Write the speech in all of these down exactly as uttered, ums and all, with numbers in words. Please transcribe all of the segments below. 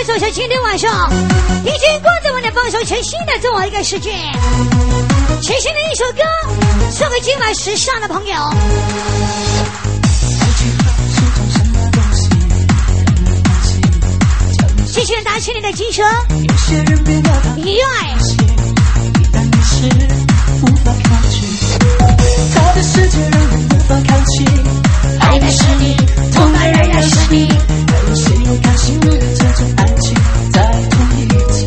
来走向今天晚上已经光子为你放手全新的这么一个世界，全新的一首歌送给今晚时尚的朋友。继续打起你的精神，意外他的世界让人无法抗拒，爱的是你，痛爱仍然是你，还有谁又甘心为了这种爱情再痛一次？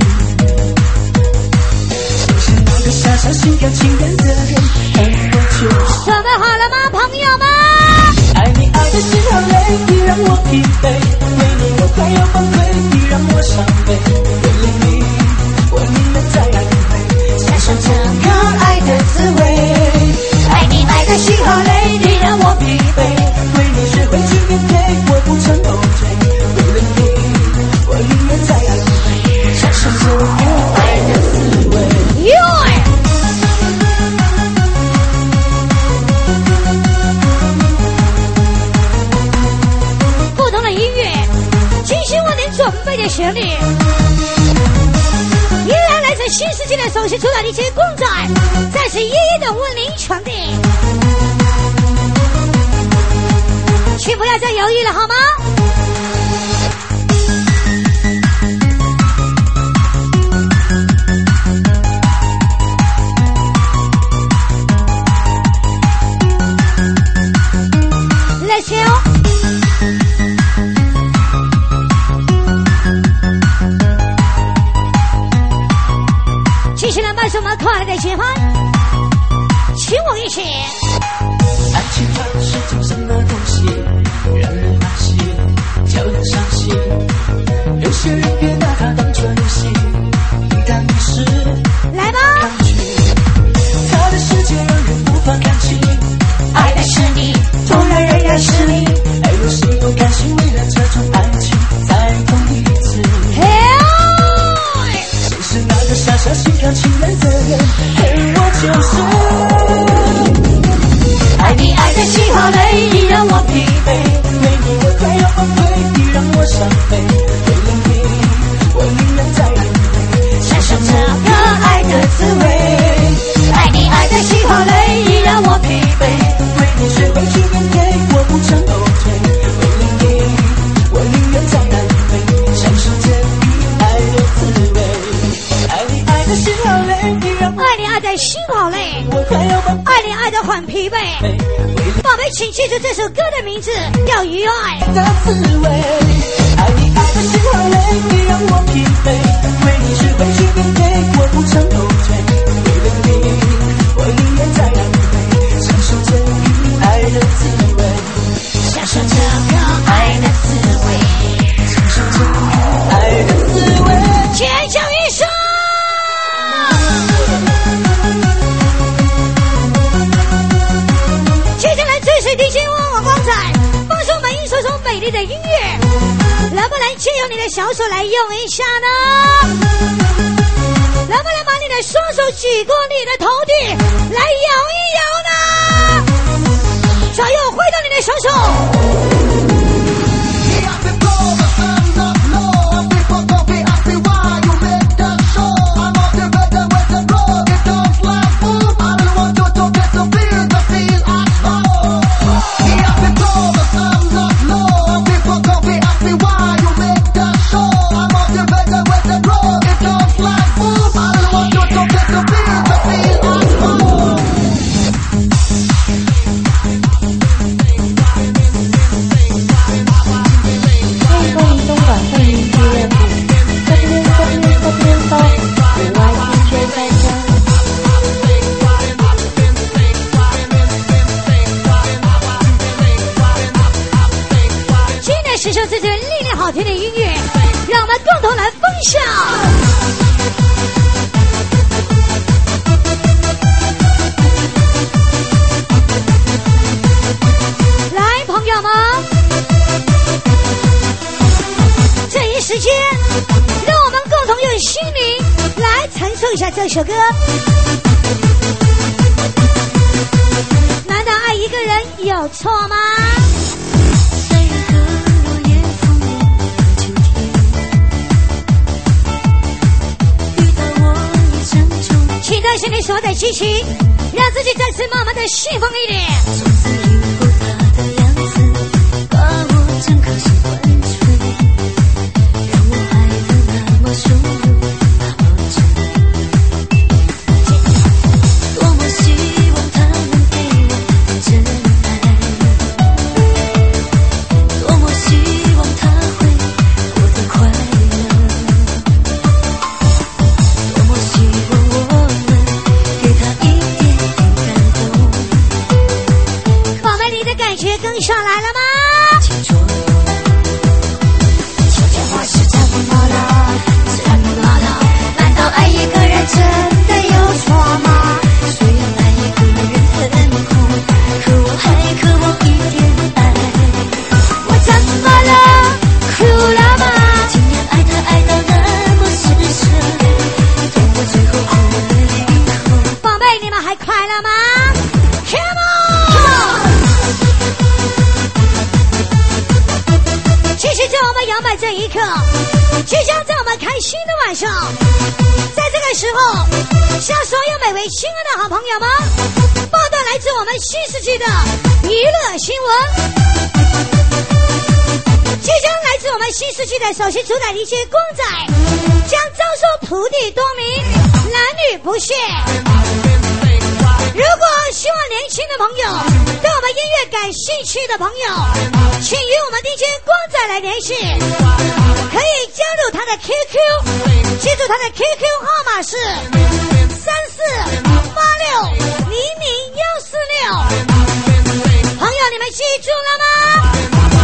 就是那个傻傻心甘情愿的人，而我却准备好了吗，朋友们？ 爱你爱的心好累，你让我疲惫，为你我快要崩溃，你让我伤悲，为了你我宁愿再爱一回，享受这个爱的滋味。爱你爱的心好累，你让我疲惫，为你学会去面对，我不曾后退，为了你我宁愿再爱一回，享受这个爱的滋味。 不同的音乐，精心为您准备的旋律，依然来自新世纪的首席出导 D J 公仔，再次一一的为您传递。请不要再犹豫了，好吗？Let's go。继续来伴随我们快乐的节拍，请我一起。 爱情它是种什么东西，让人欢喜，叫人伤心。有些人别拿它当作游戏，一旦迷失， 来吧， 抗拒。他的世界让人无法看清，爱的是你，痛爱仍然是你，还有谁又甘心为了这种爱情再痛一次？谁是那个傻傻心甘情愿的人？而我就是。爱你爱的心好累，你让我疲惫，为你我快要崩溃，你让我伤悲，为了你我宁愿再爱一回，享受这个爱的滋味。爱你爱的心好累，你让我疲惫，为你学会去面对，我不曾后退，为了你我宁愿再爱一回，享受这个爱的滋味。爱你爱的心好累，你让我爱你爱的心好累， 我快要崩溃， 爱你爱的很疲惫。宝贝，请记住这首歌的名字，叫《与爱的滋味》。爱你爱的心好累，你让我疲惫，为你学会去面对，我不曾后退，为了你我宁愿再爱一回，享受这个爱的滋味，享受这个爱的滋味，享受这个爱的滋味。 尖叫一声！接下来追随 D J 汪汪光仔，放送我们一首首美丽的音乐，能不能借由你的小手来用一下呢？能不能把你的双手举过你的头顶来摇一摇呢？左右挥动你的双手。享受这些力量好听的音乐，让我们共同来分享。来，朋友们，这一时间，让我们共同用心灵来承受一下这首歌。难道爱一个人有错吗？ 谢你所有的支持，让自己再次慢慢的兴奋一点。 从此以后他的样子把我整颗心灌醉，让我爱得那么汹涌那么真，多么希望他能给我真爱，多么希望他会活得快乐，多么希望我能给他一点点感动。 宝贝，你的感觉跟上来了吗？ 说这话是怎么了？怎么了？难道爱一个人真的有错吗？虽然爱一个人很苦，可我还渴望一点爱。我怎么了？哭了吗？竟然爱他爱到那么施舍，等我最后哭了以后。 宝贝，你们还快乐吗 ？Come on！ 其实，在我们摇摆这一刻，即将在我们开心的晚上，在这个时候，向所有每位亲爱的好朋友们，报道来自我们新世纪的娱乐新闻。即将来自我们新世纪的首席主打 D J 公仔，将遭受徒弟多名，男女不限。如果希望年轻的朋友对我们音乐感兴趣的朋友，请与我们 D J 光仔来联系，可以加入他的 Q Q， 记住他的 Q Q 号码是三四八六零零幺四六。朋友，你们记住了吗？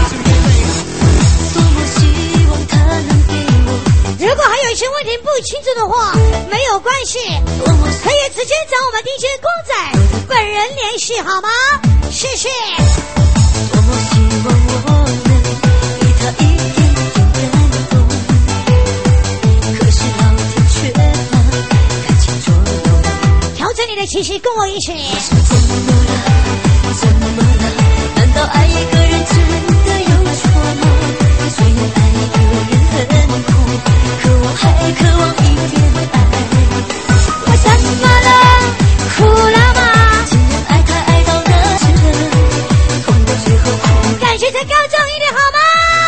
多么希望他能给我。 如果还有一些问题不清楚的话，没有关系，可以直接找我们 D J 公仔本人联系，好吗？谢谢。 多么希望我能给他一点点感动，可是老天却让感情捉弄。 调整你的气息，跟我一起。 是怎么了？怎么了？难道爱一个人真的有错吗？虽然爱一个人很苦，可我还渴望一点爱。我怎么了？哭了吗？竟然爱他爱到那深，痛到最后哭。 感觉再高涨一点好吗？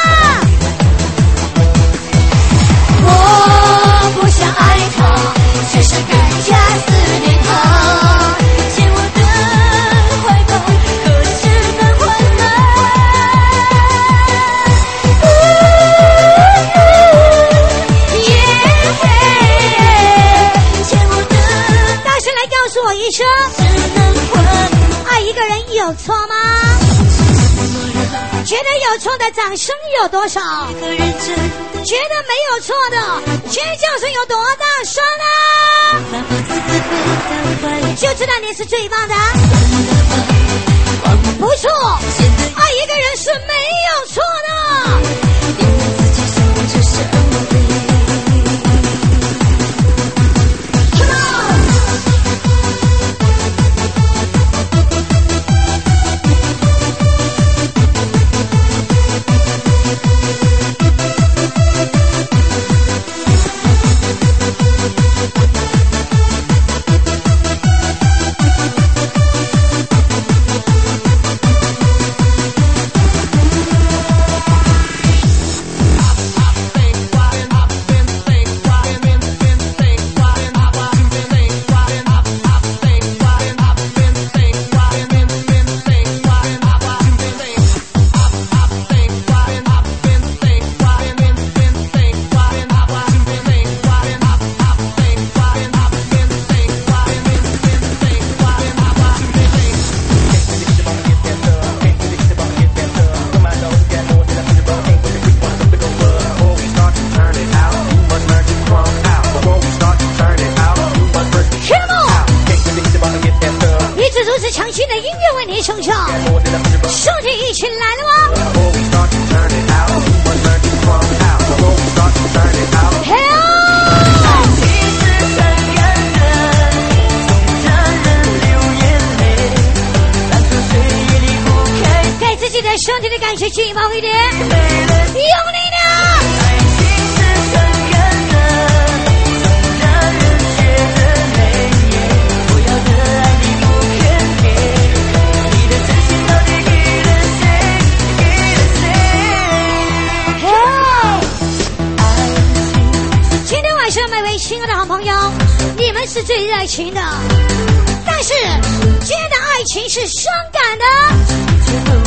我不想爱他，却是更加思念他。牵我的怀抱，何时能换来？牵我的， 大声来告诉我一声， 只能换。 爱一个人有错吗？觉得有错的掌声有多少？ 一个人真的觉得没有错的尖叫声有多大声呢？ 哪怕此刻回到怀里， 就知道你是最棒的。 算了吧， 不错， 现在爱一个人是没有错的。 宁愿自己受着伤悲。 劲爆一点，用力的。 亲爱的好朋友，你们是最热情的，但是今天的爱情是伤感的。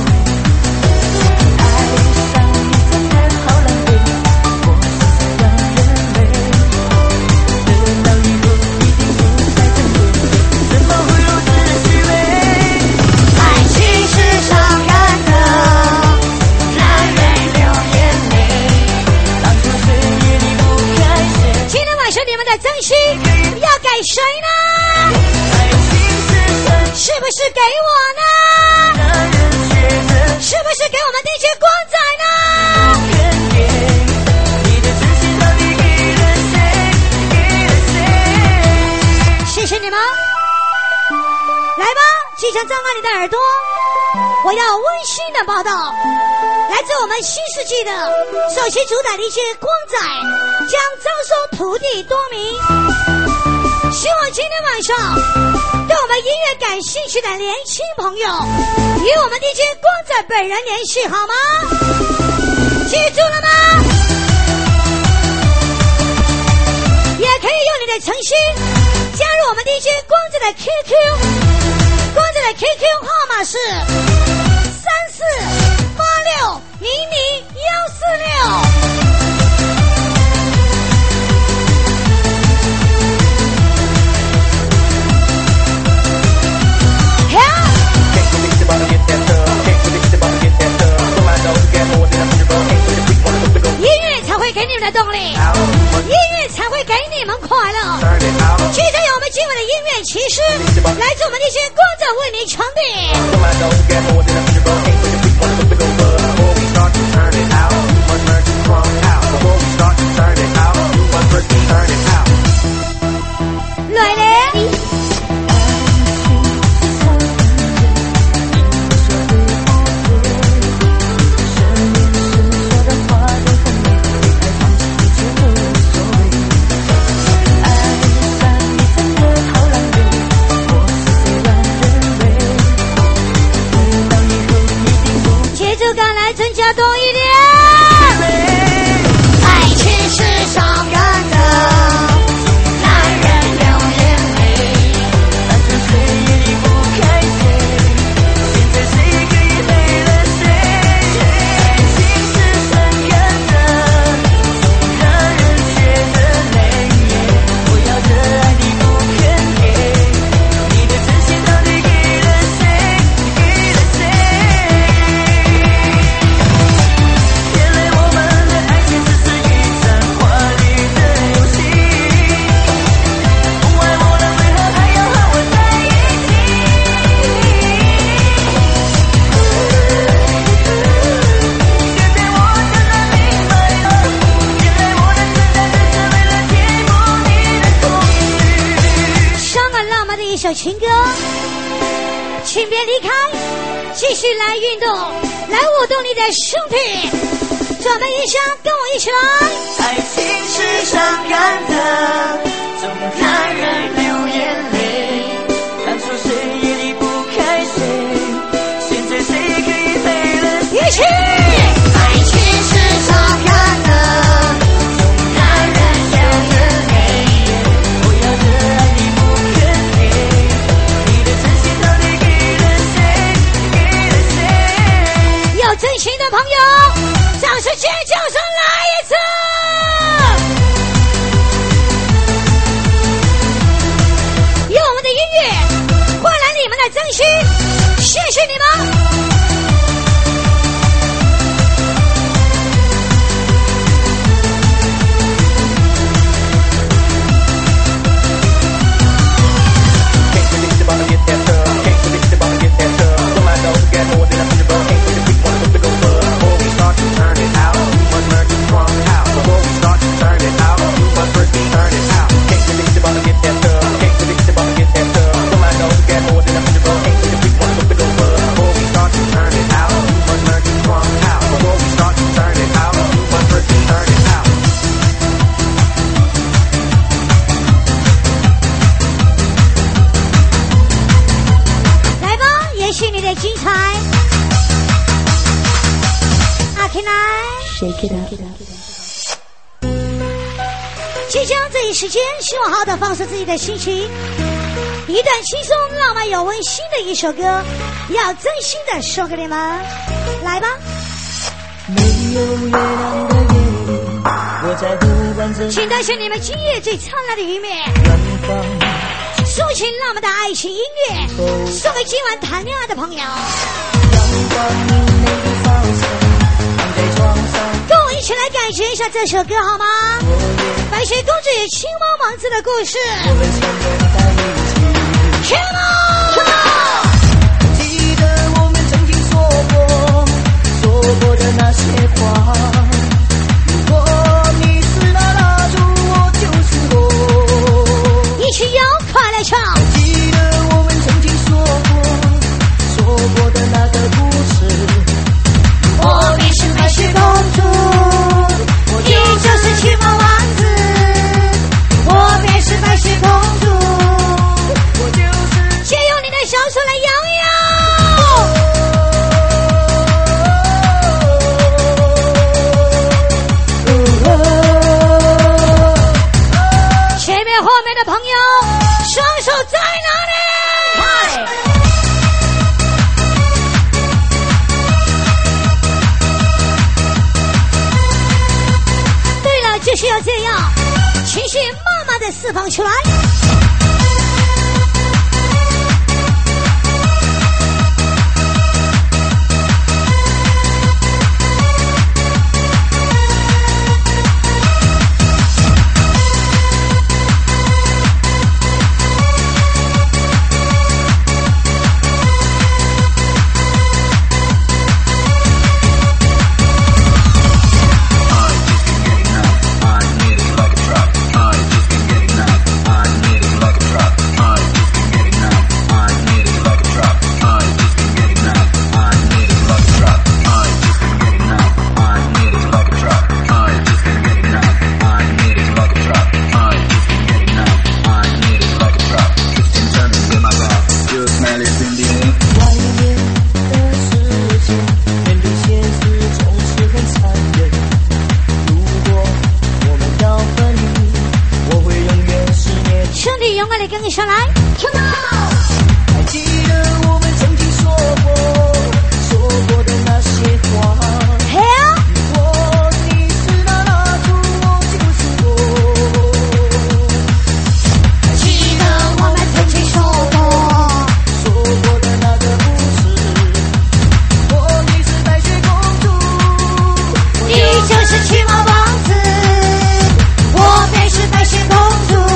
真心要给谁呢？是不是给我呢？是不是给我们 D J 光仔呢？谢谢你们，来吧，即将张开你的耳朵，我要温馨的报道，来自我们新世纪的首席主打 D J 光仔将招收土地多名，希望今天晚上对我们音乐感兴趣的年轻朋友与我们 D J 光仔本人联系，好吗？记住了吗？也可以用你的诚心加入我们 D J 光仔的 Q Q， 光仔的 Q Q 号码是三四八六零零幺四六。音乐才会给你们的动力，音乐才会给你们快乐。记得有我们今晚的音乐骑士来自我们那些光仔为你传递。来嘞！增加多一点，爱情是伤感的，男人流眼泪，反正谁也离不开谁，现在谁可以没了谁？爱情是伤感的，让人觉得累，我要的爱你不肯给，你的真心到底给了谁？给了谁？一首情歌，请别离开，继续来运动，来舞动你的身体，准备一下，跟我一起来。爱情是伤感的，总让人流眼泪，当初谁也离不开谁，现在谁可以陪了一起。爱情是伤感的，总让人流眼泪，我要的爱你不肯给，你的真心到底给了谁？给了谁？有真心的朋友，掌声尖叫声来一次！用我们的音乐换来你们的真心，谢谢你们！ 即将这一时间，希望好好的放松自己的心情。一段轻松、浪漫又温馨的一首歌，要真心的送给你们，来吧。 没有月亮的夜里，我在湖畔这请带上你们今夜最灿烂的一面， 远方， 抒情浪漫的爱情音乐，送给今晚谈恋爱的朋友。 阳光明媚的早晨，躺在床上， 跟我一起来感觉一下这首歌好吗？白雪公主与青蛙王子的故事。 我们牵着在一起。 Come on！ 记得我们曾经说过，说过的那些话。如果你是那蜡烛，我就是我。 一起摇，快来唱！ 记得我们曾经说过，说过的那个故事。 我你是白雪公主，你就是青蛙王子，我便是白雪公主。 我就是借用你的小手来摇一摇。前面后面的朋友，双手在哪里？对了，就是要这样，情绪慢慢的释放出来。跟你上来，听到。 还记得我们曾经说过，说过的那些话。 嘿啊！ 如果你是那蜡烛，我就是我。还记得我们曾经说过，说过的那个故事。我你是白雪公主， 你就是青蛙王子，我便是白雪公主。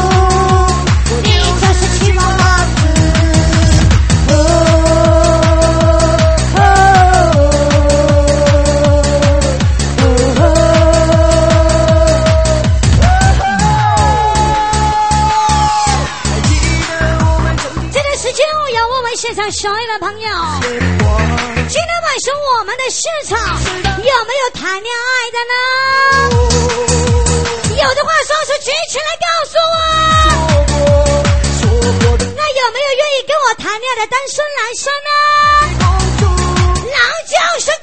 现场小爱的朋友，今天晚上我们的现场有没有谈恋爱的呢？有的话双手举起来告诉我。那有没有愿意跟我谈恋爱的单身男生呢？狼叫声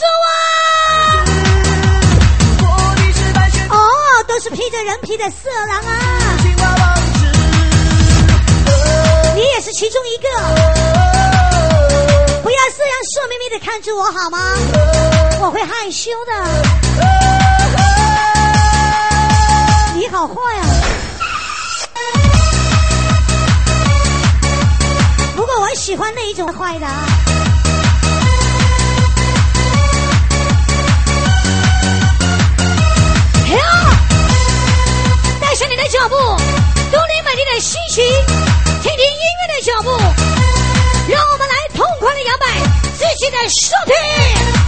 告诉我。哦，都是披着人皮的色狼啊！你也是其中一个，不要这样色眯眯的看着我好吗？我会害羞的。你好坏啊！不过我喜欢那一种坏的啊。带上你的脚步，独立美丽的心情，听听音乐的脚步，让我们来痛快的摇摆自己的身体。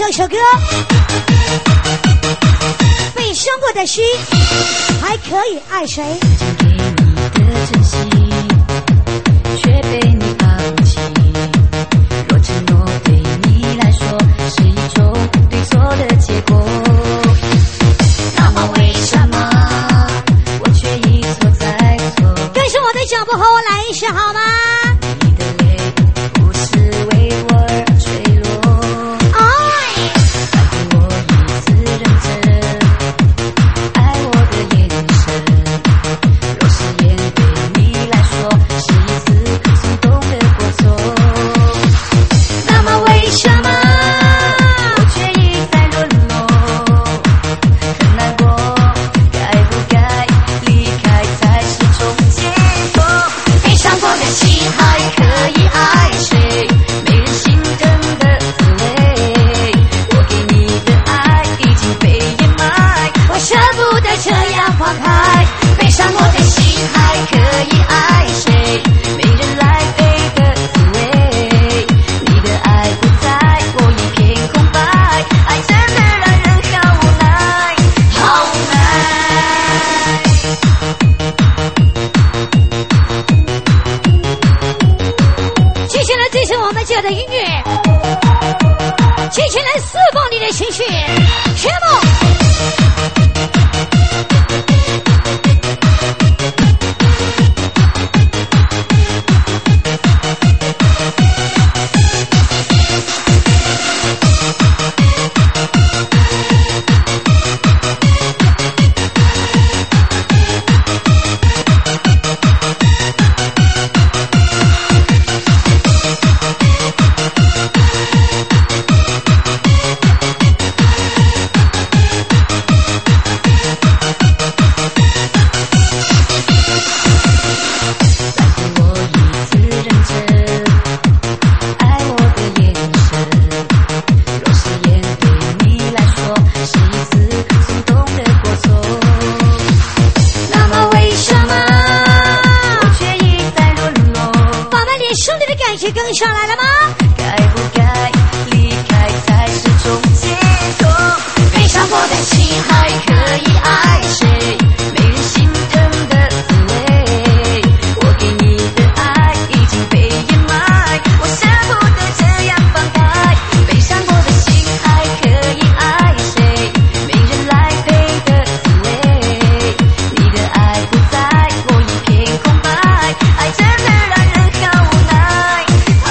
这首歌，被伤过的心还可以爱谁？ 给你的真心却被你抛弃，若承诺对你来说是一种对错的结果，那么为什么我却一错再错？ 跟上我的脚步和我来一下好吗？ 你的泪不是为我而坠落， 爱拜托我一次认真爱我的眼神，若誓言对你来说是一次松动的过错，那么为什么我却一再沦落？很难过，该不该离开才是种解脱？被伤过的心还可以爱谁？没人心疼的滋味，我给你的爱已经被掩埋， 我舍不得这样放开。 被伤过的心还可以爱谁？没人来背的滋味，你的爱不在，我一片空白，爱真的让人好无奈，好无奈。 接下来这是我们家的音乐，接下来释放你的情绪，全部。跟上来了吗？ 该不该离开才是种解脱？被伤过的心还可以爱谁？没人心疼的滋味，我给你的爱已经被掩埋，我舍不得这样放开。被伤过的心还可以爱谁？没人来背的滋味，你的爱不在，我一片空白，爱真的让人好无奈。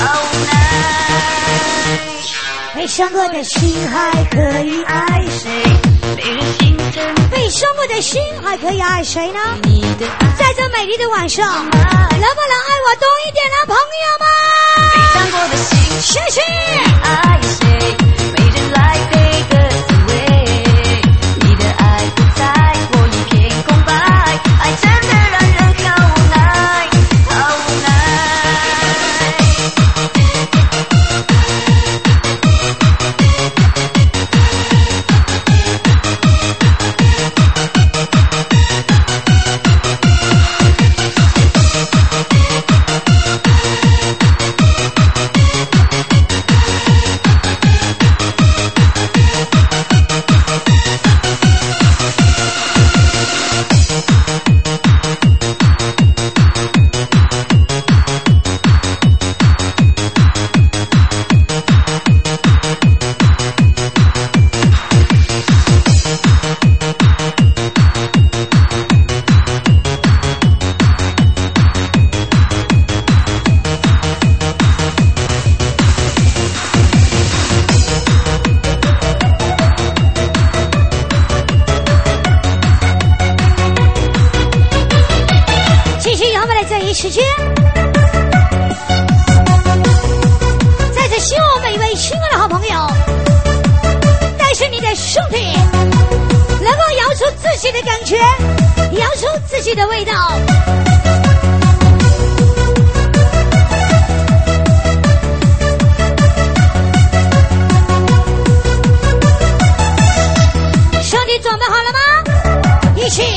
被伤过的心还可以爱谁？ 没人心疼。 被伤过的心还可以爱谁呢？ 你的爱在这美丽的晚上，能不能爱我多一点呢，朋友们？ 被伤过的心， 谢谢。 爱谁？没人来背的滋味，你的爱不在，我一片空白，爱真的让人好无奈，好无奈。 时间，在这希望每一位亲爱的好朋友，带着你的身体，能够摇出自己的感觉，摇出自己的味道。身体准备好了吗？一起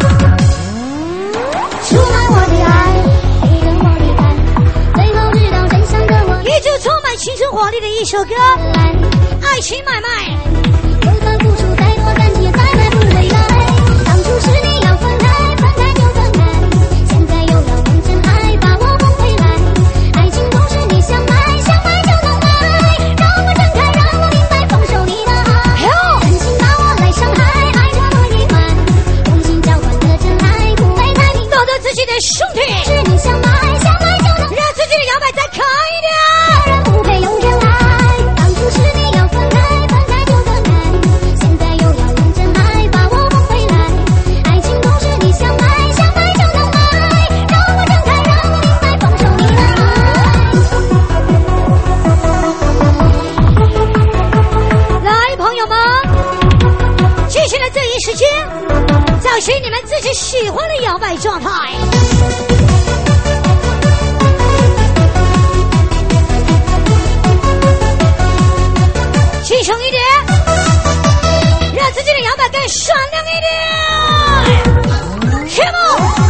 充满我的爱，给了我的爱，最后知道真相的我， 一组充满青春活力的一首歌，爱情买卖。 就算付出再多，感情也再买不回来。当初是你要分开，分开就分开，现在又要用真爱把我梦回来。爱情不是你想买，想买就能买，让我睁开，让我明白，放手你的爱。狠心把我来伤害，爱这么一晚，用心交换的真爱，不会太明白。 懂得自己的兄弟， 是你想买，想买就能买， 让自己的摇摆再可一点。 人不配用真爱，当初是你要分开，分开就分开，现在又要用真爱把我梦回来。爱情不是你想买，想买就能买，让我睁开，让我明白，放手你的爱。来，朋友们，接下来这一时间，找寻你们自己喜欢的摇摆状态。轻松一点，让自己的摇摆更闪亮一点。Come on！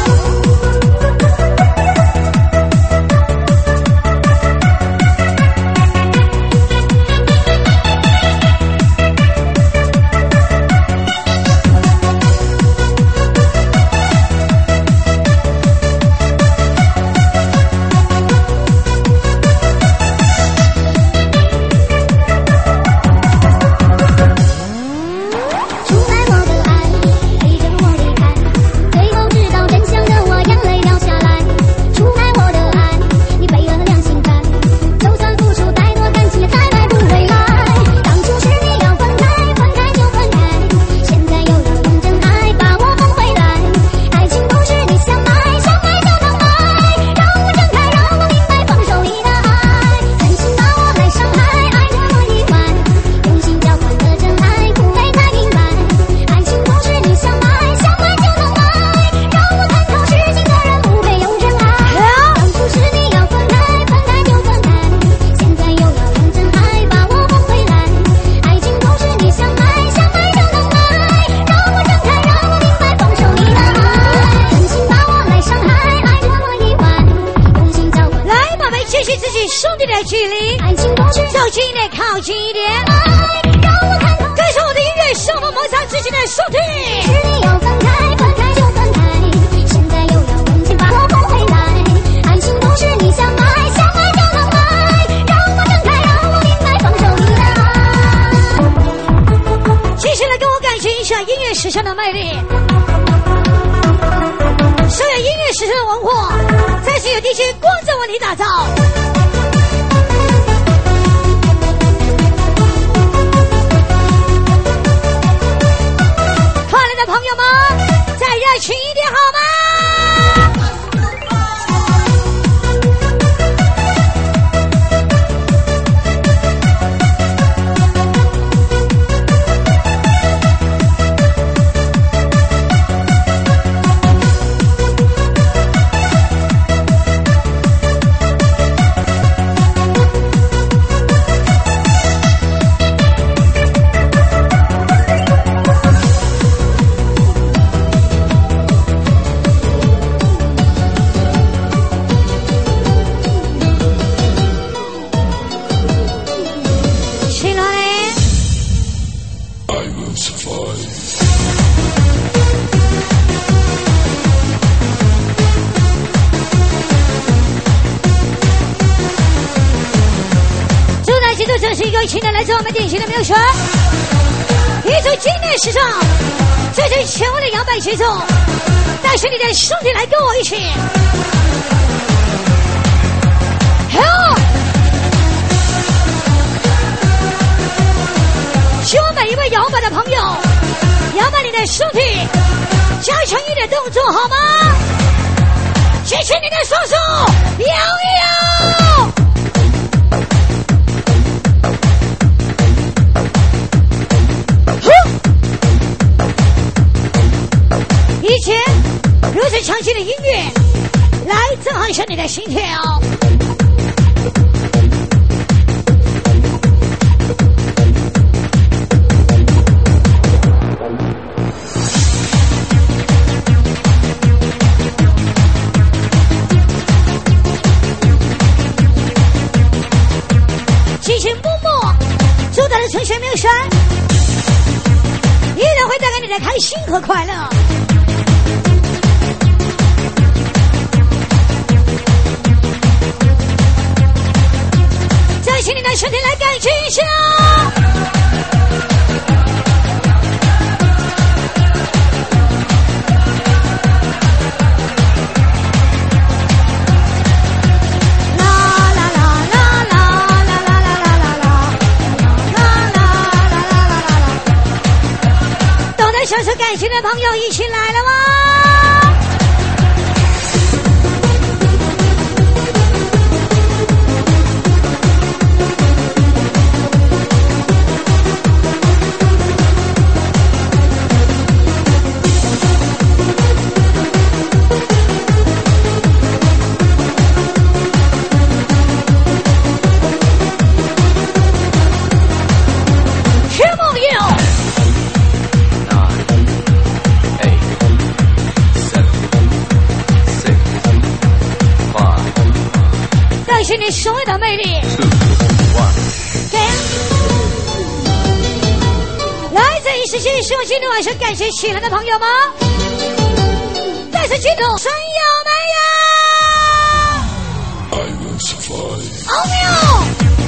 距离，走近一点，靠近一点，跟上我的音乐，手摸摩擦自己的身体。 是你要分开，分开就分开，现在又要用心把我梦回来。爱情不是你想买，想买就能买，让我睁开，让我明白，放手你的爱。 接下来跟我感觉一下音乐史上的魅力，所有音乐史上的文化，再次有 D J 光正为你打造。朋友们，再热情一点好吗？这是一个新的来自我们典型的秒选，一组经典时尚最最前卫的摇摆节奏，带着你的身体来跟我一起。好，希望每一位摇摆的朋友，摇摆你的身体，加强一点动作好吗？举起你的双手，摇一摇。以前如此强劲的音乐，来震撼一下你的心跳。 会带给你的开心和快乐。再请你的身体来感觉一下。享受感情的朋友一起来了吗？是你所有的魅力。来自一时间是我今天晚上感谢起来的朋友吗？再次进入神有没有？ I will survive。 奥妙。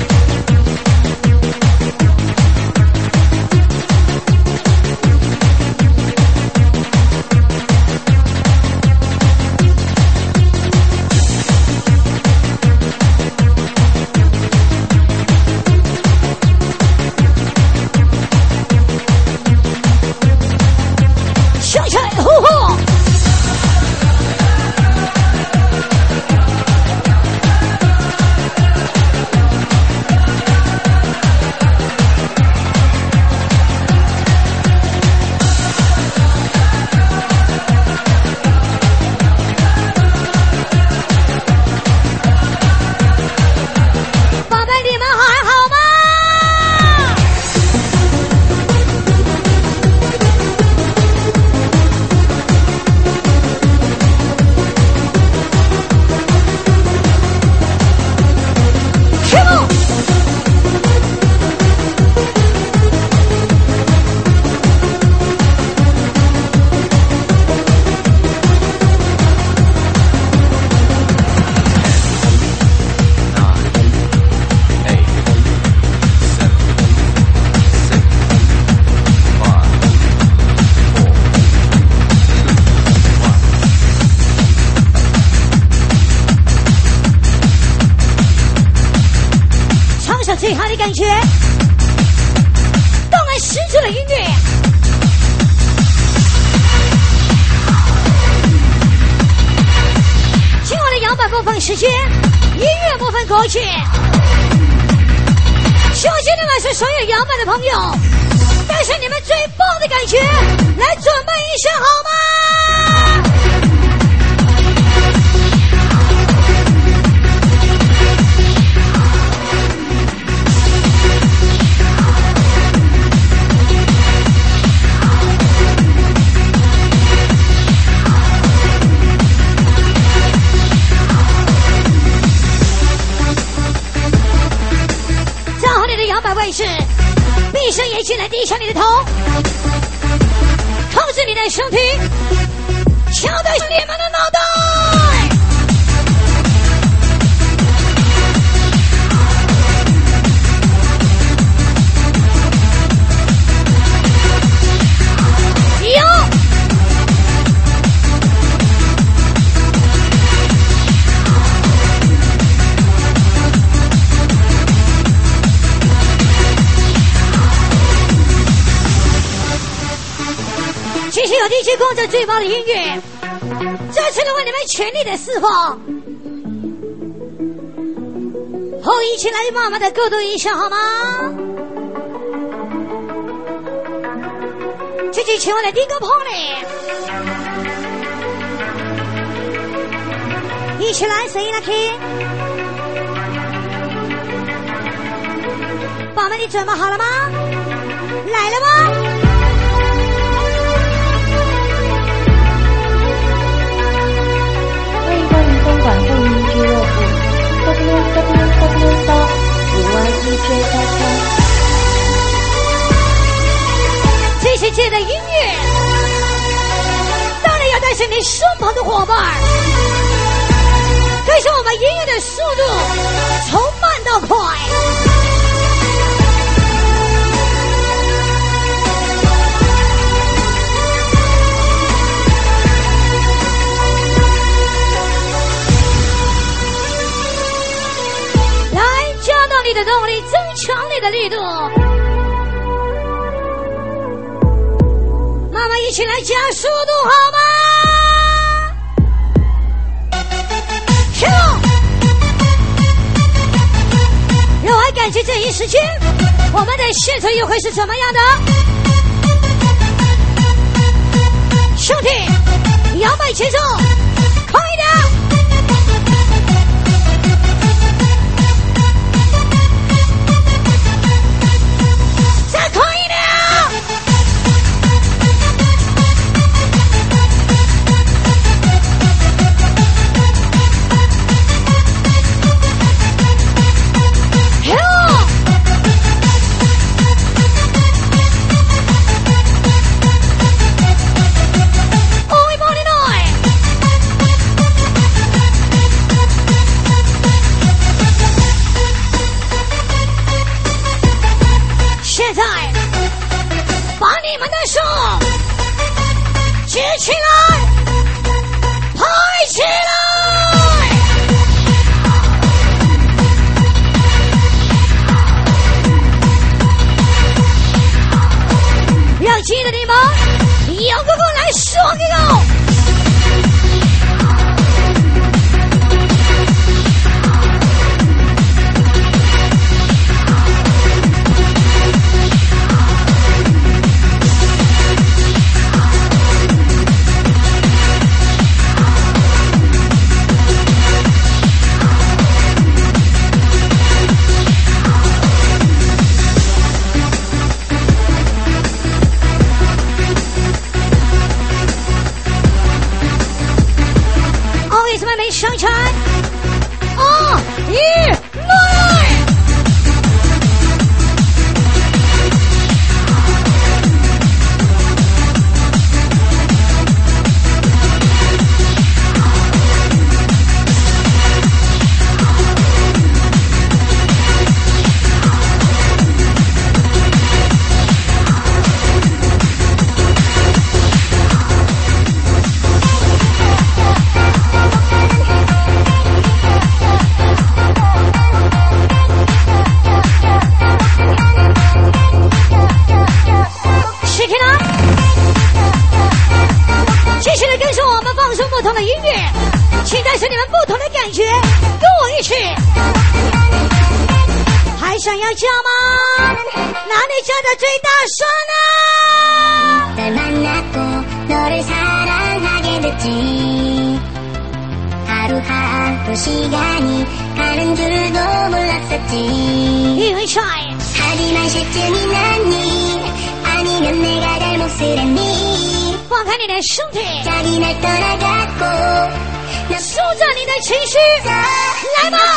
最好的感觉，动感十足的音乐。今晚的摇摆播放时间，音乐播放歌曲。希望今天晚上所有摇摆的朋友，带上你们最棒的感觉，来准备一下好吗？位置，闭上眼睛来低下你的头，控制你的身体，敲对你们的脑袋。有。继续有 D J 控制最棒的音乐，再次的为你们全力的释放。后一起来慢慢的过渡一下好吗？这就请我的第一个 party， 一起来谁来听？宝贝，你准备好了吗？来了吗？ 欢迎光临东莞风云俱乐部 ，w w w 到 五 y d j 点 com。 这些界的音乐，当然要带上你身旁的伙伴，跟上我们音乐的速度，从慢到快。来，加大你的动力，增强你的力度。妈妈一起来加速度好吗？行。让我还感谢这一时间，我们的现场又会是怎么样的？兄弟，摇摆节奏，快一点！再快一点！举起来，拍起来！让记得你们有个够来说个够！上场，二一来！不同的音乐，请带上你们不同的感觉，跟我一起。还想要叫吗？哪里叫的最大声呢？放开你的身体，舒展你的情绪，来吧！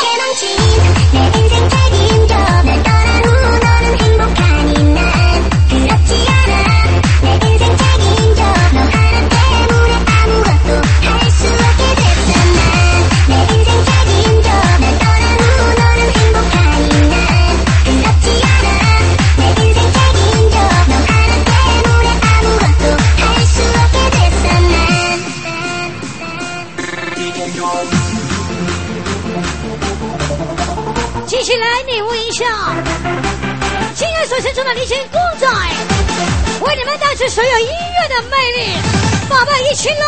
接下来你问一下，今天所献出的离线公仔，为你们带出所有音乐的魅力，宝贝一起来！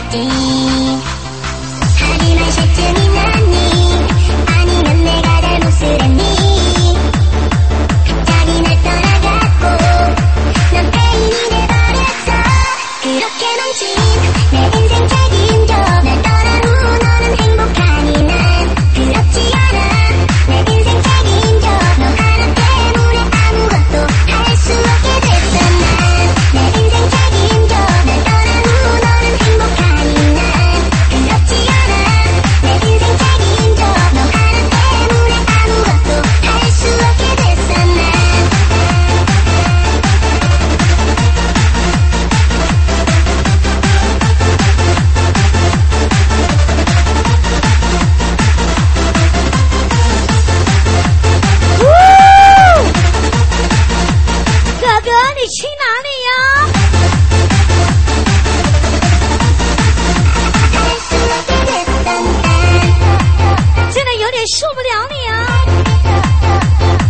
하지만 실증이 나니 아니면 내가 잘못을 했니 갑자기 날 떠나갔고 난 페인이 돼버렸어 그렇게 망친 내 인생 책임져 날 떠난 후 너는 행복하니 난 그렇지 않아 내 인생 책임져 너 하나 때문에 아무것도 할 수 없게 됐어 난 내 인생 책임져 날 떠난 후 너는 행복하니 난 그렇지 않아 내 인생 책임져 너 하나 때문에 아무것도 할 수 없게 됐어 난 哥哥，你去哪里呀？ 할 수 없게 됐어 난 真的有点受不了你啊！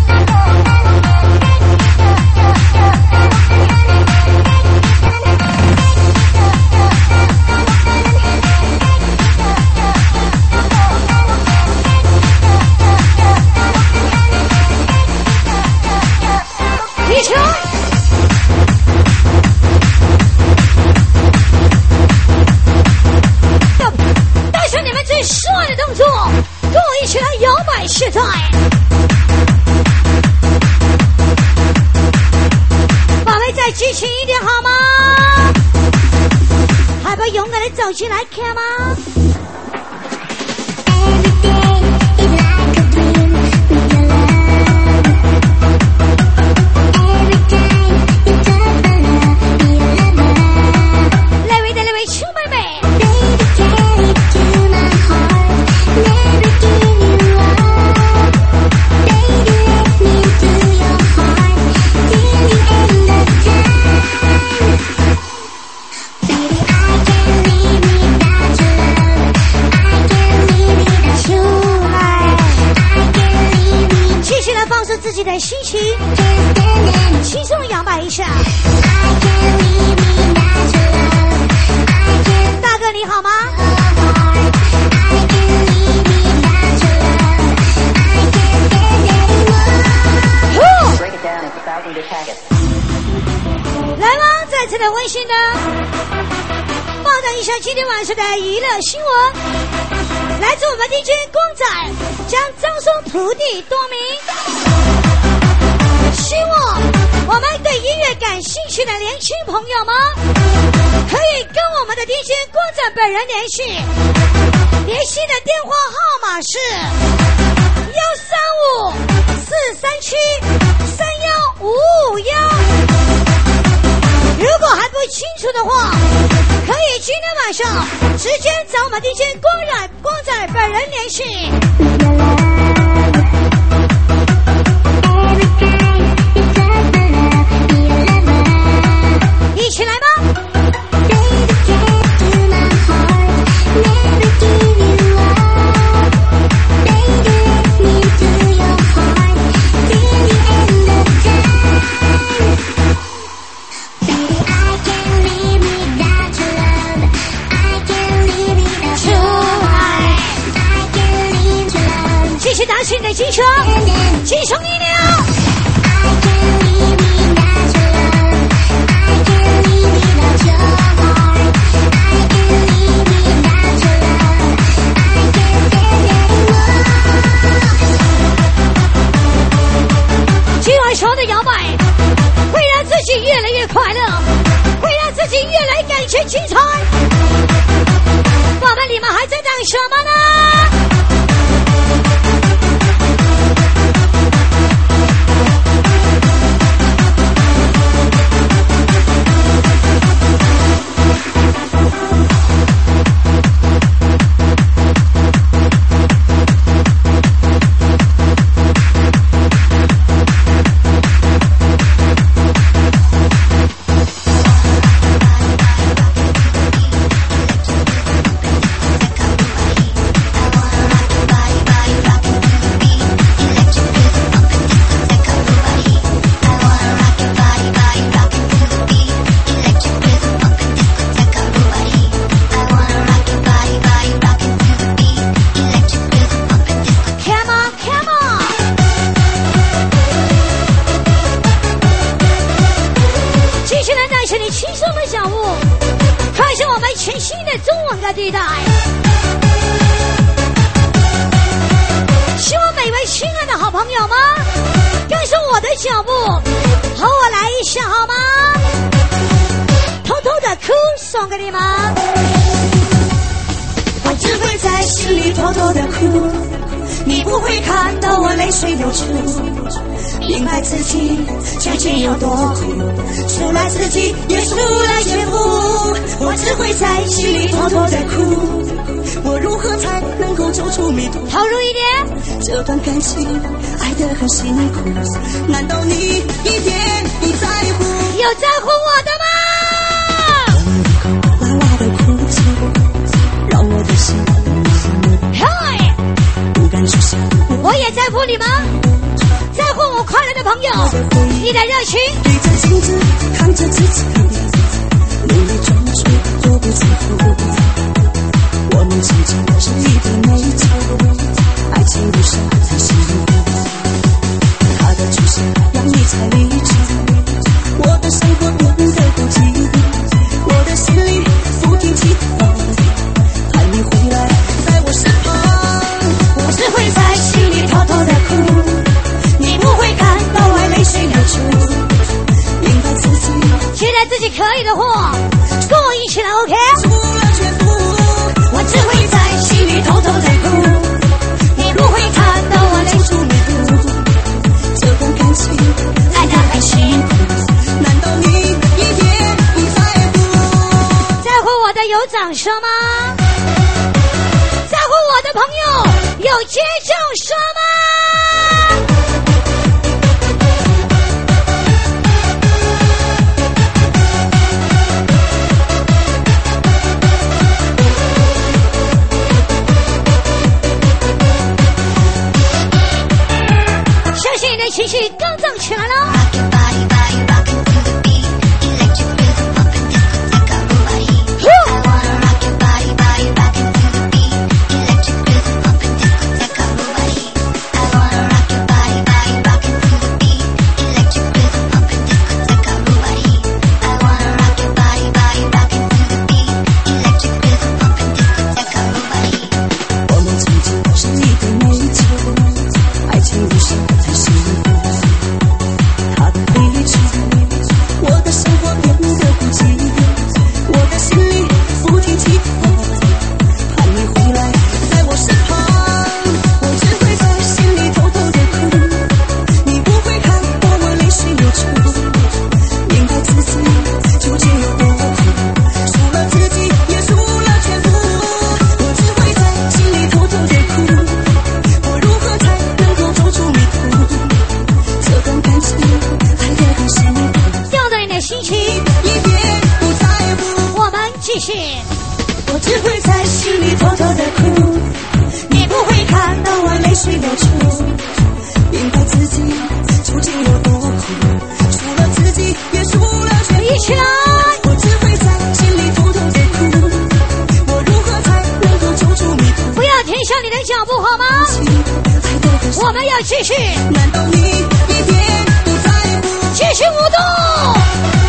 一起来！要带上你们最帅的动作，跟我一起来摇摆示态。宝贝，再激情一点好吗？还不勇敢的走进来看吗？ Every day is like a dream with your love Every time you touch my love be your lover 那位的那位秋妹妹， Baby carry to my heart Never give you up Baby let me into your heart Till the end of time Baby I can't live without your love I can't live without you I can't live without 继续来放松自己的心情， Can't stand it 轻松摇摆一下。 I can't live without your love I can't 大哥你好吗？ I can't live without your love I can't stand anymore Break it down into thousand-bit packets. 来吧，再次的温馨的报道一下今天晚上的娱乐新闻，来自我们 D J 光仔将张松徒弟多名。希望我们对音乐感兴趣的年轻朋友们，可以跟我们的 D J 光仔本人联系，联系的电话号码是幺三五四三七三幺五五幺。如果还不清楚的话，可以今天晚上直接找我们 D J 光仔光仔本人联系。 with your love Every time you touch my love be your lover 一起来吧！ Baby carry to my heart Never give you up Baby let me into your heart Till the end of time Baby I can't live without your love I can't live without you I can't live your love 继续打起你的精神，精神力量！ I can't live without your love I can't live without your heart I can't live without your love I can't stand anymore 今晚上的摇摆会让自己越来越快乐，会让自己越来感觉精彩。宝贝，你们还在等什么呢？ Baby 音的中文歌地带。希望每位亲爱的好朋友们跟上我的脚步，和我来一下好吗？偷偷的哭送给你们。 我只会在心里偷偷的哭，你不会看到我泪水流出，明白自己究竟有多苦，除了自己也除了全部。我只会在心里偷偷的哭，我如何才能够走出迷途？ 投入一点， 这段感情爱得很辛苦，难道你一点不在乎？ 有在乎我的吗？ 哇哇的哭泣，让我的心嗨， 不敢去想。 我也在乎你们，在乎我快乐的朋友，你的热情。 对着镜子看着自己，努力装出做不出苦。我们曾经是一对美酒，爱情路上才幸福。他的出现让你才理智，我的生活变得孤寂，我的心里不停祈祷，盼你回来在我身旁。我只会在心里偷偷的哭，你不会看到我泪水流出，明白自己期待自己可以的话，跟我一起来 OK。 除了全部，我只会在心里偷偷的哭，你不会看到我泪出迷途。这段感情爱得很辛苦，难道你一点不在乎？ 在乎我的有掌声吗？在乎我的朋友有接掌声吗？相信你的情绪高涨起来了。 我只会在心里偷偷的哭，你不会看到我泪水流出，明白自己究竟有多苦，除了自己也除了全一起来。 我只会在心里偷偷的哭，我如何才能够走出迷途？ 不要停下你的脚步好吗？我们要继续。 难道你一点不在乎？ 继续舞动。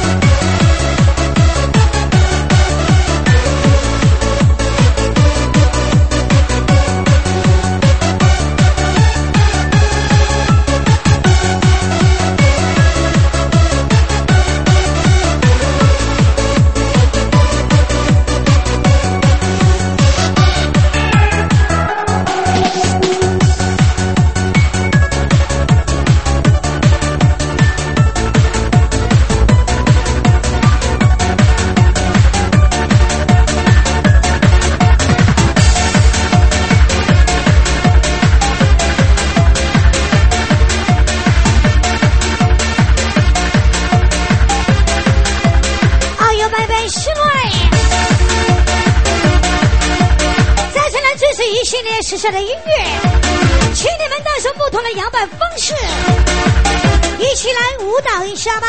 一系列时尚的音乐，请你们带上不同的摇摆方式，一起来舞蹈一下吧。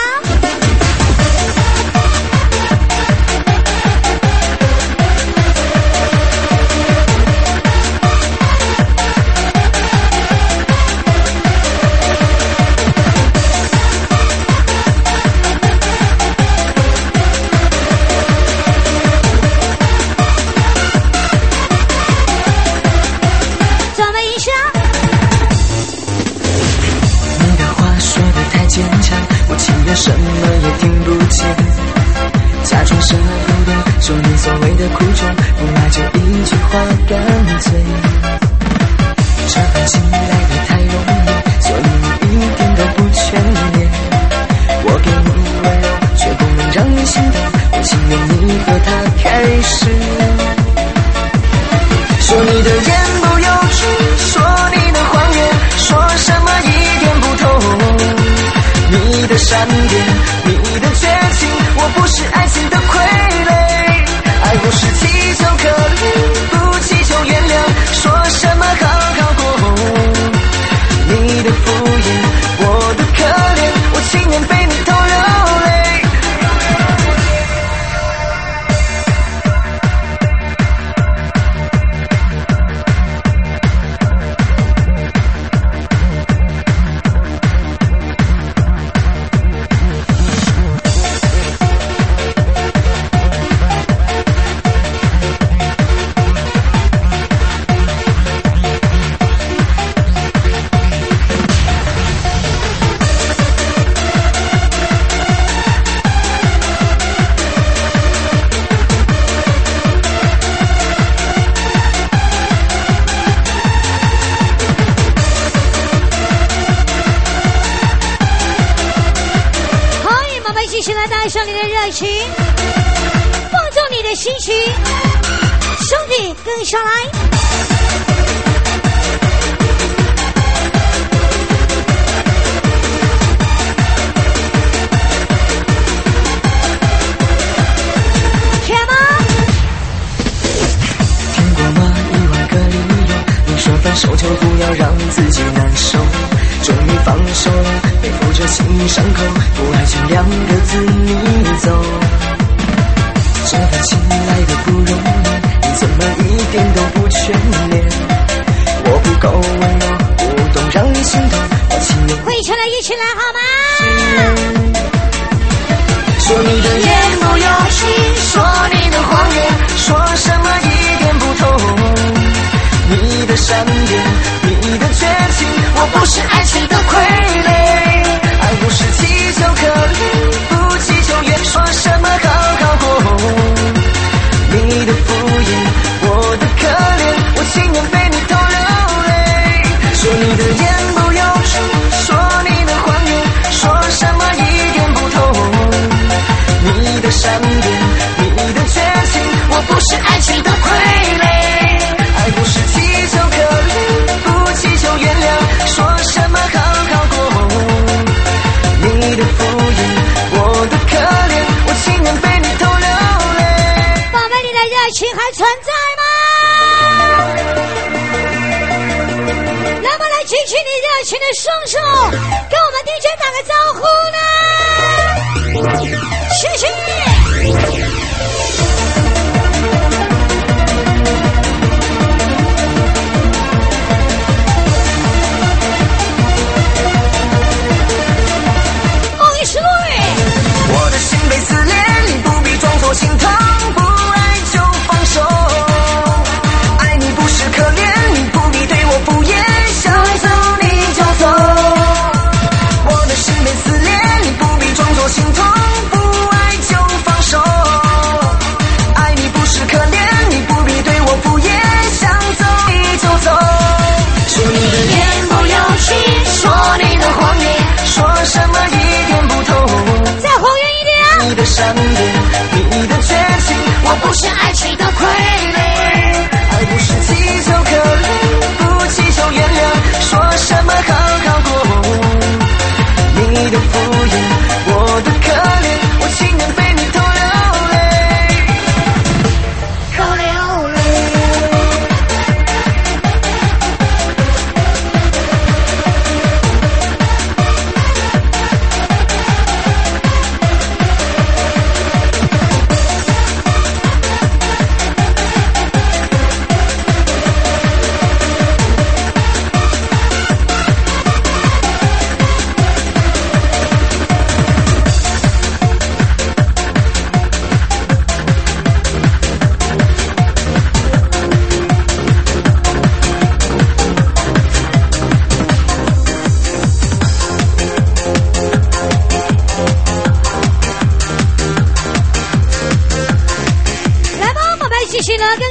不爱就一句话干脆。这份情来得太容易，所以你一点都不眷恋。我给你温柔，却不能让你心动，我情愿你和他开始。说你的言不由衷，说你的谎言，说什么一点不同。你的善变，你的绝情，我不是爱情的傀儡。爱不是祈求可怜，不祈求原谅，说什么好好过。你的敷衍，我的可怜，我情愿被你偷流泪。 带上你的热情，放纵你的心情，兄弟跟上来。天吗？ 听过吗？一万个理由，你说分手就不要让自己难受。终于放手了，背负着心伤口，不爱情两个字你走。这份情来的不容易，你怎么一点都不眷恋？我不够温柔，不懂让你心动，我情愿会唱的一起来好吗？ 说你的言不由衷，说你的谎言，说什么一点不同。你的善变，你的绝情，我不是爱情的傀儡。爱不是祈求可怜，不祈求原，说什么好好过。你的敷衍，我的可怜，我情愿被你偷流泪。说你的言不由衷，说你的谎言，说什么一点不同。你的善变，你的绝情，我不是爱情的傀儡。爱不是祈求可怜，不祈求原谅，说什么好好过。你的敷衍，我的可怜，我情愿被你偷流泪。 宝贝，你的热情还存在吗？来不来举起你热情的双手，跟我们 D J 打个招呼呢？谢谢。 我的心被撕裂，你不必装作心疼，不爱就放手。爱你不是可怜，你不必对我敷衍，想走你就走。我的心被撕裂，你不必装作心疼，不爱就放手。爱你不是可怜，你不必对我敷衍，想走你就走。说你的言不由衷，说你的谎言，说什么一点不同。你的善变，你的绝情，我不是爱情的傀儡。爱不是祈求可怜，不祈求原谅，说什么好好过。你的敷衍，我的可怜，我情愿被你偷流泪，偷流泪。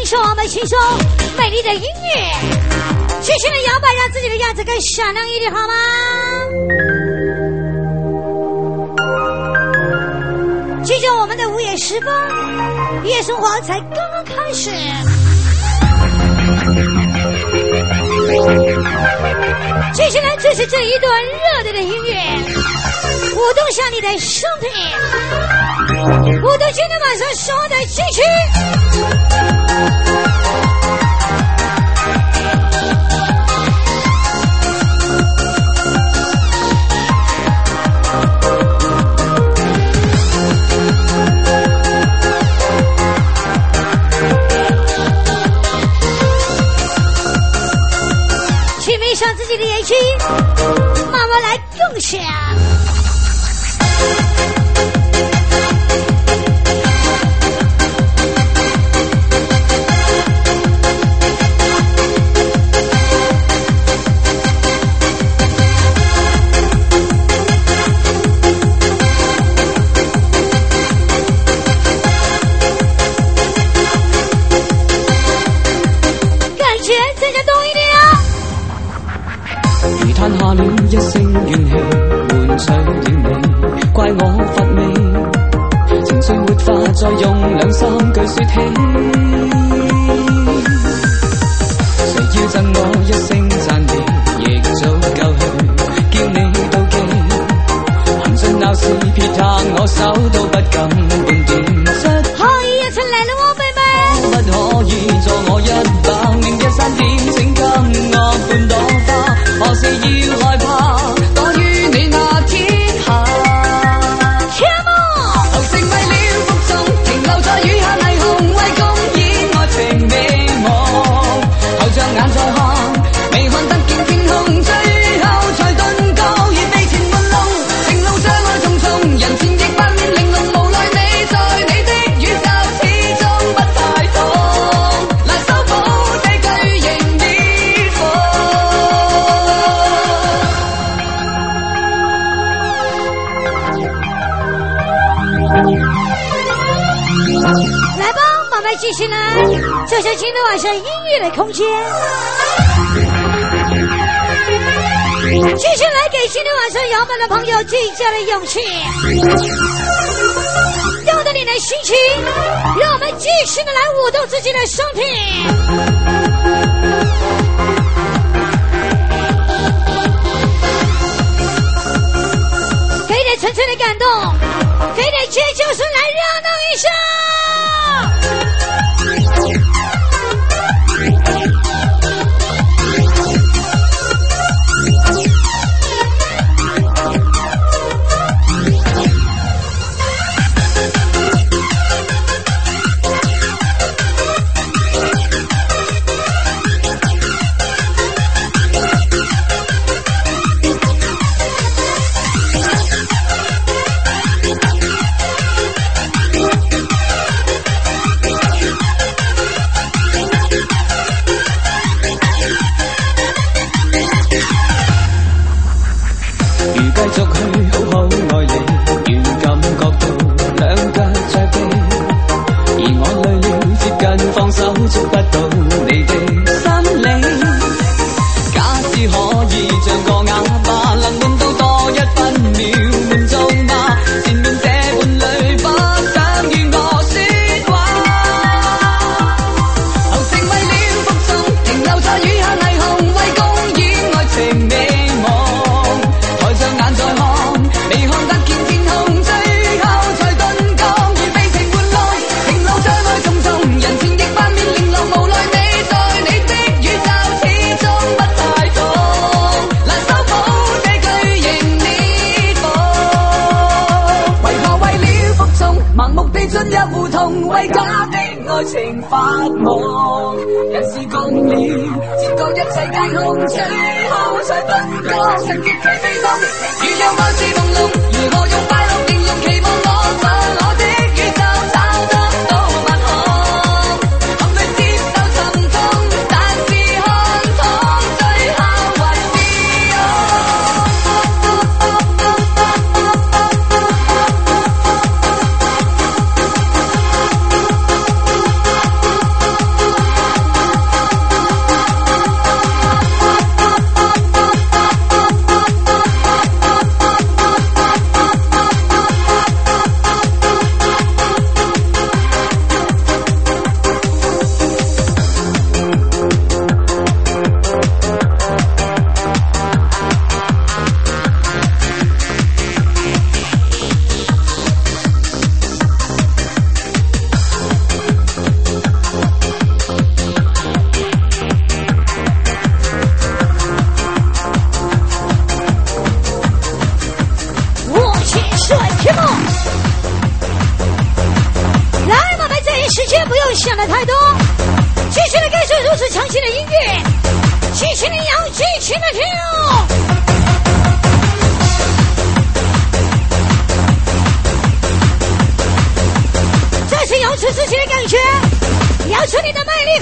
受我们轻松美丽的音乐，继续的摇摆，让自己的样子更闪亮一点，好吗？记住我们的午夜时分，夜生活才刚刚开始。接下来就是这一段热烈的音乐，舞动下你的身体，舞动今天晚上所有的激情。闭上自己的眼睛，慢慢来共享。感觉再加多一点啊！ 如嘆下了一聲怨氣，換取了你，怪我乏味，情緒沒法再用兩三句說起。誰要贈我一聲讚美，亦早夠去叫你妒忌。行盡鬧市撇下我手都不敢半點失。 可以一出嚟啦喎，妹妹！ 可不可以助我一把，明日三點請給我半朵花？何時要害怕？躲於你那天下。 Come on！ 後成為了服從，停留在雨下霓虹，為公演愛情美夢。後着眼再看，未看得見天空，最後才頓覺已被情玩弄。情路障礙重重，人前亦扮面玲瓏，無奈你在你的宇宙始終不太懂，難修補的巨型裂縫。 来吧，慢慢继续来，这是今天晚上音乐的空间。继续来给今天晚上摇摆的朋友最佳的勇气，用着你的心情，让我们继续的来舞动自己的身体。给点纯粹的感动，给点尖叫声来热闹一下。 情發夢，人是共了，接過一切皆空，最後才分割，曾極其悲傷，如有愛是朦朧，如何用快樂形容？期望我在我的宇宙找得到萬行，含淚接受沉痛，但是看痛，最後還是我。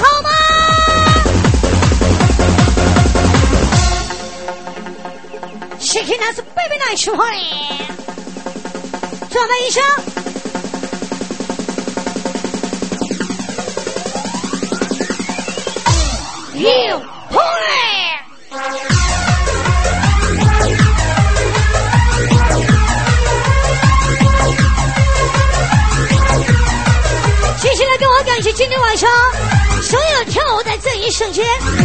好吗？谁可以拿出 baby 来说话呢？准备一下。You play。接下来跟我感谢今天晚上所有跳舞在这一瞬间，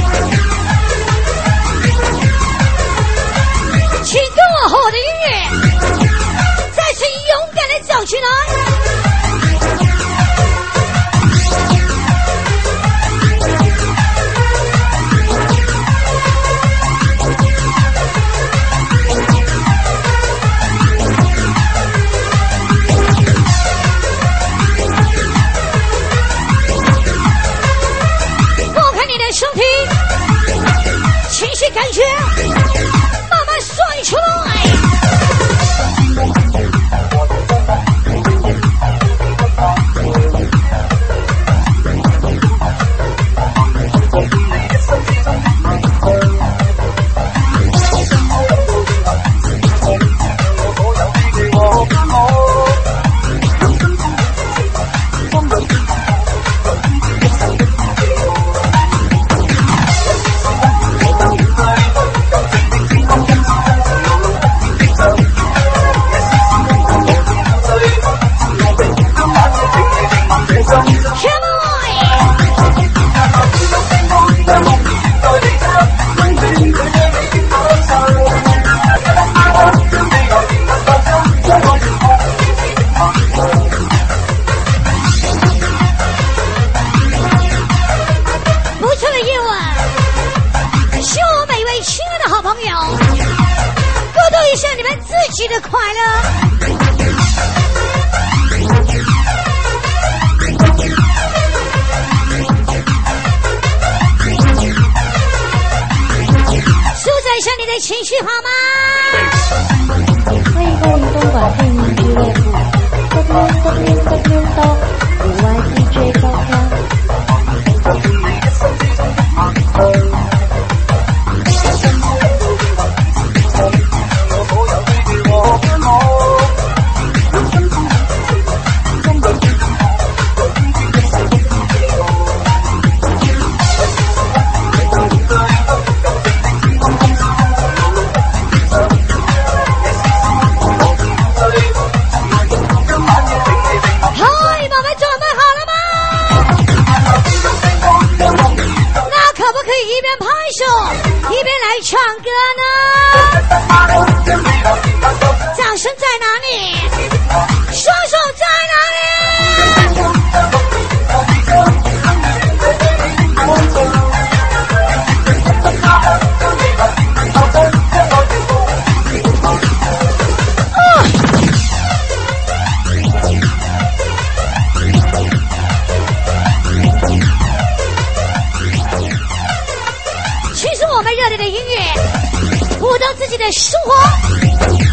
请跟我和我的音乐再次勇敢的走起来。身体情绪感觉慢慢甩出来。的快乐，舒展一下你的情绪好吗？ 欢迎光临东莞配音俱乐部 ，w w w 到五 Y D J 高康。 唱歌呢？掌声在哪里？双手在哪里？哦、其实我们热烈的音乐舞动自己的生活，